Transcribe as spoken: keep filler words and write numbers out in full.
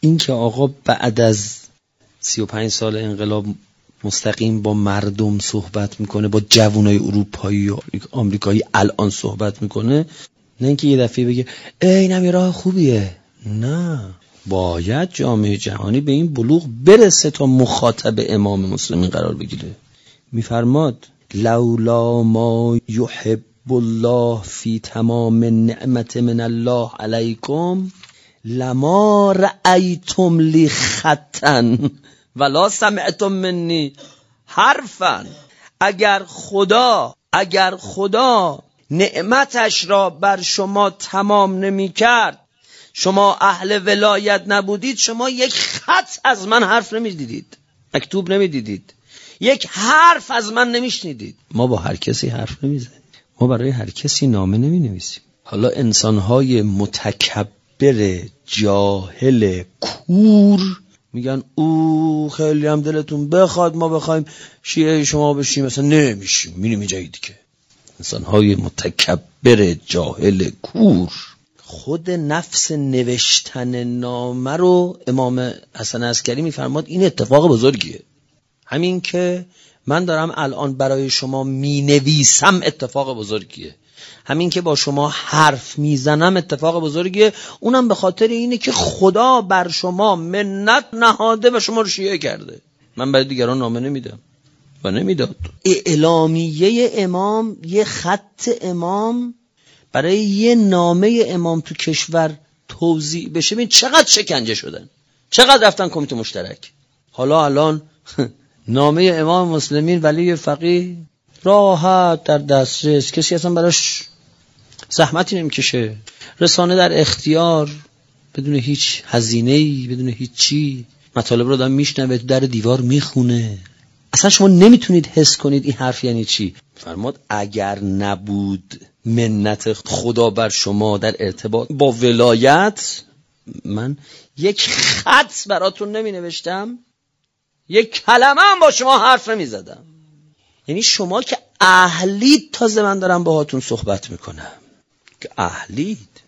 این که آقا بعد از سی و پنج سال انقلاب مستقیم با مردم صحبت میکنه، با جوانای اروپایی و آمریکایی الان صحبت میکنه، نه اینکه یه دفعه بگه اینم یه راه خوبیه. نه، باید جامعه جهانی به این بلوغ برسه تا مخاطب امام مسلمین قرار بگیره. میفرماد لولا ما یحب الله فی تمام نعمت من الله علیکم لما رأیتم لی خطا ولا سمعتم منی حرفا. اگر خدا اگر خدا نعمتش را بر شما تمام نمی کرد، شما اهل ولایت نبودید، شما یک خط از من حرف نمی دیدید، مکتوب نمی دیدید، یک حرف از من نمی شنیدید. ما با هر کسی حرف نمی زنیم، ما برای هر کسی نامه نمی نویسیم. حالا انسانهای متکبر جاهل کور میگن او خیلی هم دلتون بخواد ما بخوایم شیعه شما بشیم، مثلا نمیشیم، میریم جایی دیگه. انسانهای متکبر جاهل کور. خود نفس نوشتن نامه رو امام حسن عسکری میفرماد این اتفاق بزرگیه. همین که من دارم الان برای شما می نویسم اتفاق بزرگیه، همین که با شما حرف میزنم اتفاق بزرگیه. اونم به خاطر اینه که خدا بر شما منت نهاده و شما رو شیعه کرده. من برای دیگران نامه نمیدم و نمیداد. اعلامیه امام، یه خط امام برای یه نامه امام تو کشور توزیع بشه، ببین چقدر شکنجه شدن، چقدر رفتن کمیته مشترک. حالا الان نامه امام مسلمین ولی فقیه راحت در دسترس، کسی اصلا براش زحمتی نمیکشه، رسانه در اختیار، بدون هیچ هزینه‌ای، بدون هیچ چی مطالب رو آدم میشنوه، در دیوار میخونه. اصلا شما نمیتونید حس کنید این حرف یعنی چی. فرماد اگر نبود منت خدا بر شما در ارتباط با ولایت، من یک خط براتون نمی نوشتم، یک کلمه هم با شما حرف نمی زدم. یعنی شما که اهلید، تازه من دارم باهاتون صحبت میکنم که اهلید،